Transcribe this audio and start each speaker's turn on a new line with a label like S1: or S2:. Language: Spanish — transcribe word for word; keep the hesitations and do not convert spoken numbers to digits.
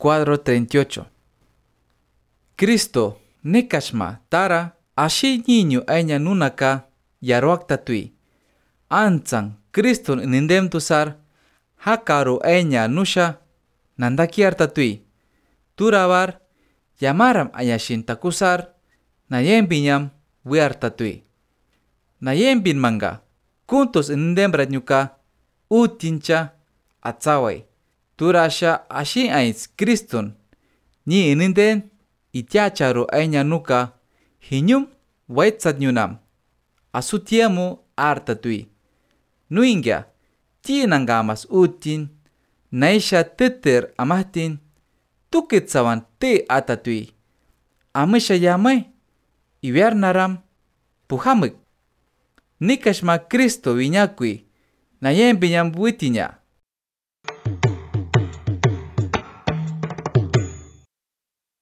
S1: Cuadro treinta y ocho. Cristo nekashma tara ashi niño aña nunaka yaruak tatui. Anzan Cristo nindem tusar hakaru aña nusha nandakiar tatui. Turabar yamaram ayashin takusar nayembinyam wiar tatui. Nayembin manga kuntos nindem radnyuka utincha atsawai. Turasha ashin ains Kriston ni ininden itiacharu aña nuka hinyum waitsatnyunam asutiamu artatui. Nuingya tinangamas utin naisha teter amahtin tukitsawan te atatui. Amisha yamay iwiar naram puhamik. Nikashma Kristo viñakui nayembinyam witinya.